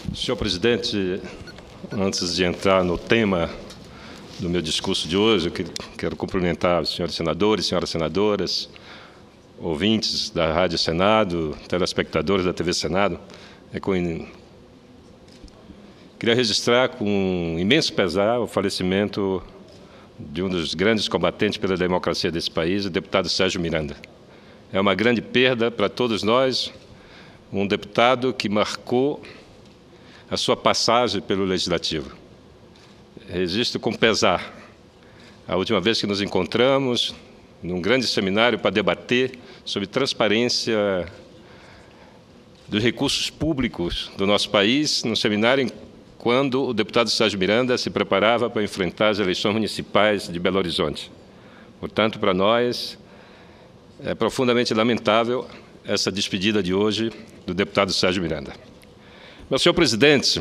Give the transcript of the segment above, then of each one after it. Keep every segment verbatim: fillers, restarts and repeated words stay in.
Senhor presidente, antes de entrar no tema do meu discurso de hoje, eu quero cumprimentar os senhores senadores, senhoras senadoras, ouvintes da Rádio Senado, telespectadores da T V Senado. É com... Queria registrar com imenso pesar o falecimento de um dos grandes combatentes pela democracia desse país, o deputado Sérgio Miranda. É uma grande perda para todos nós, um deputado que marcou a sua passagem pelo Legislativo. Registro com pesar a última vez que nos encontramos num grande seminário para debater sobre transparência dos recursos públicos do nosso país, num seminário quando o deputado Sérgio Miranda se preparava para enfrentar as eleições municipais de Belo Horizonte. Portanto, para nós, é profundamente lamentável essa despedida de hoje do deputado Sérgio Miranda. Mas, senhor presidente,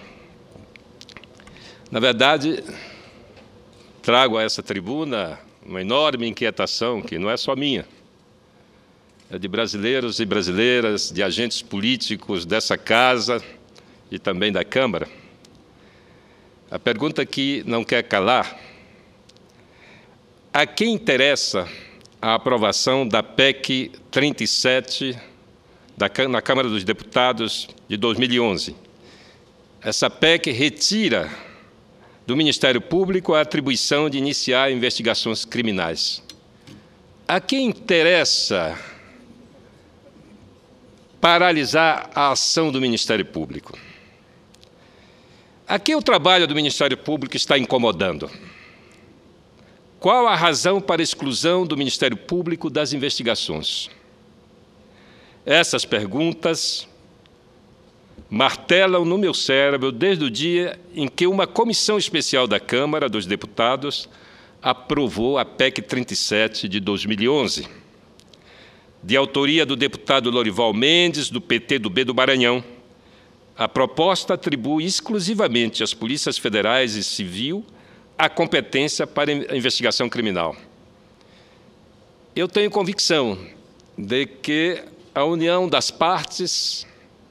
na verdade, trago a essa tribuna uma enorme inquietação, que não é só minha, é de brasileiros e brasileiras, de agentes políticos dessa casa e também da Câmara. A pergunta que não quer calar: a quem interessa a aprovação da P E C trinta e sete da, na Câmara dos Deputados de dois mil e onze? Essa P E C retira do Ministério Público a atribuição de iniciar investigações criminais. A quem interessa paralisar a ação do Ministério Público? A quem o trabalho do Ministério Público está incomodando? Qual a razão para a exclusão do Ministério Público das investigações? Essas perguntas martelam no meu cérebro desde o dia em que uma comissão especial da Câmara dos Deputados aprovou a P E C trinta e sete de dois mil e onze, de autoria do deputado Lorival Mendes, do P T do B do Maranhão. A proposta atribui exclusivamente às polícias federais e civil a competência para a investigação criminal. Eu tenho convicção de que a união das partes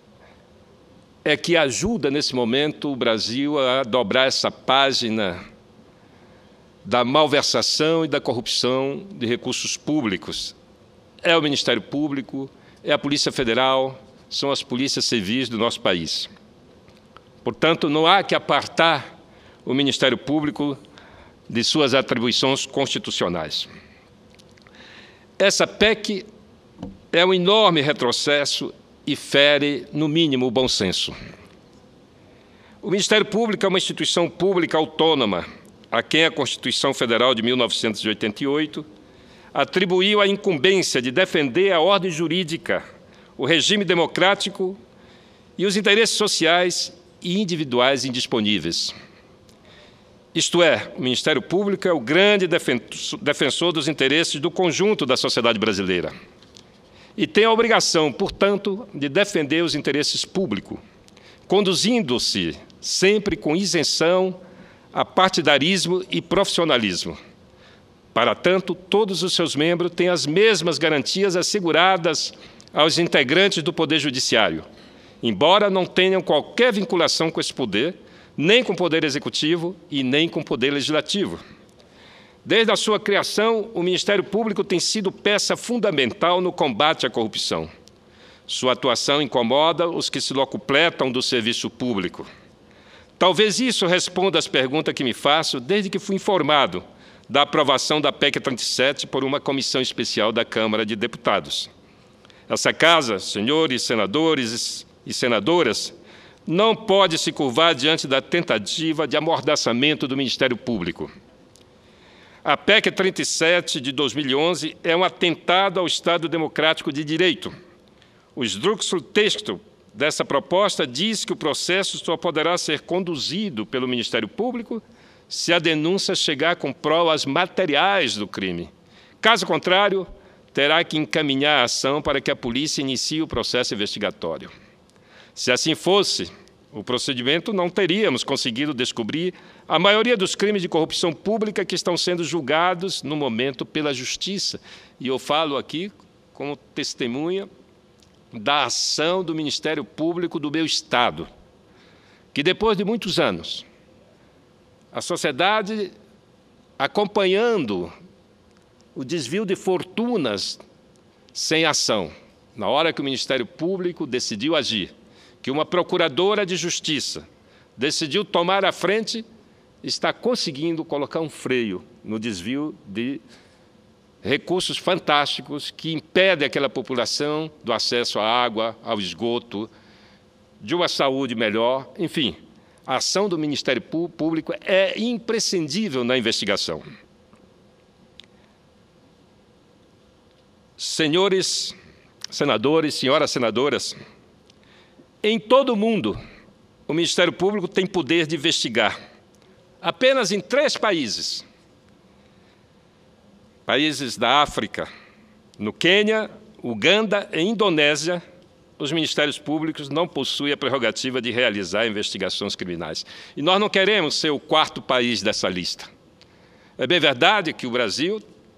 é que ajuda, nesse momento, o Brasil a dobrar essa página da malversação e da corrupção de recursos públicos. É o Ministério Público, é a Polícia Federal, são as polícias civis do nosso país. Portanto, não há que apartar o Ministério Público de suas atribuições constitucionais. Essa P E C é um enorme retrocesso e fere, no mínimo, o bom senso. O Ministério Público é uma instituição pública autônoma, a quem a Constituição Federal de mil novecentos e oitenta e oito atribuiu a incumbência de defender a ordem jurídica, o regime democrático e os interesses sociais e individuais indisponíveis. Isto é, o Ministério Público é o grande defensor dos interesses do conjunto da sociedade brasileira e tem a obrigação, portanto, de defender os interesses públicos, conduzindo-se sempre com isenção a partidarismo e profissionalismo. Para tanto, todos os seus membros têm as mesmas garantias asseguradas aos integrantes do Poder Judiciário, embora não tenham qualquer vinculação com esse poder, nem com o Poder Executivo e nem com o Poder Legislativo. Desde a sua criação, o Ministério Público tem sido peça fundamental no combate à corrupção. Sua atuação incomoda os que se locupletam do serviço público. Talvez isso responda às perguntas que me faço desde que fui informado da aprovação da P E C trinta e sete por uma comissão especial da Câmara de Deputados. Essa casa, senhores senadores e senadoras, não pode se curvar diante da tentativa de amordaçamento do Ministério Público. A P E C trinta e sete de dois mil e onze é um atentado ao Estado Democrático de Direito. O esdrúxulo texto dessa proposta diz que o processo só poderá ser conduzido pelo Ministério Público se a denúncia chegar com provas materiais do crime. Caso contrário, terá que encaminhar a ação para que a polícia inicie o processo investigatório. Se assim fosse, o procedimento não teríamos conseguido descobrir a maioria dos crimes de corrupção pública que estão sendo julgados no momento pela Justiça. E eu falo aqui como testemunha da ação do Ministério Público do meu Estado. que depois de muitos anos, a sociedade acompanhando o desvio de fortunas sem ação, na hora que o Ministério Público decidiu agir, que uma procuradora de justiça decidiu tomar a frente, está conseguindo colocar um freio no desvio de recursos fantásticos que impedem aquela população do acesso à água, ao esgoto, de uma saúde melhor. Enfim, a ação do Ministério Público é imprescindível na investigação. Senhores senadores, senhoras senadoras, em todo o mundo, o Ministério Público tem poder de investigar. Apenas em três países, países da África, no Quênia, Uganda e Indonésia, os Ministérios Públicos não possuem a prerrogativa de realizar investigações criminais. E nós não queremos ser o quarto país dessa lista. É bem verdade que o Brasil,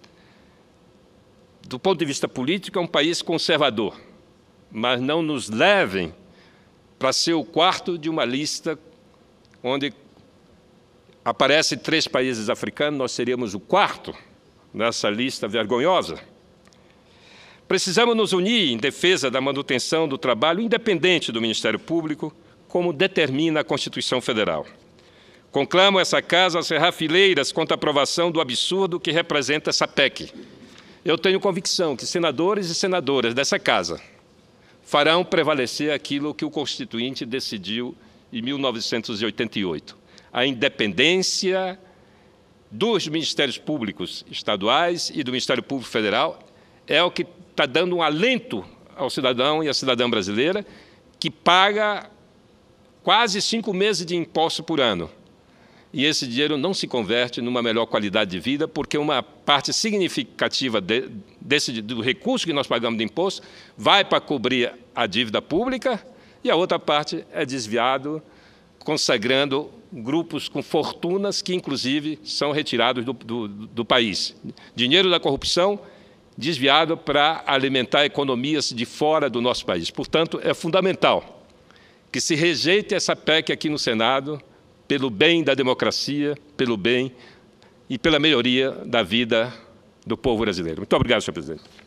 do ponto de vista político, é um país conservador, mas não nos levem para ser o quarto de uma lista onde aparecem três países africanos, nós seríamos o quarto nessa lista vergonhosa. Precisamos nos unir em defesa da manutenção do trabalho independente do Ministério Público, como determina a Constituição Federal. Conclamo essa Casa a cerrar fileiras contra a aprovação do absurdo que representa essa P E C. Eu tenho convicção que senadores e senadoras dessa Casa farão prevalecer aquilo que o Constituinte decidiu em mil novecentos e oitenta e oito. A independência dos Ministérios Públicos estaduais e do Ministério Público Federal é o que está dando um alento ao cidadão e à cidadã brasileira, que paga quase cinco meses de imposto por ano. E esse dinheiro não se converte numa melhor qualidade de vida, porque uma parte significativa de, desse, do recurso que nós pagamos de imposto vai para cobrir a dívida pública e a outra parte é desviado, consagrando grupos com fortunas que, inclusive, são retirados do, do, do país. Dinheiro da corrupção desviado para alimentar economias de fora do nosso país. Portanto, é fundamental que se rejeite essa P E C aqui no Senado, pelo bem da democracia, pelo bem e pela melhoria da vida do povo brasileiro. Muito obrigado, senhor presidente.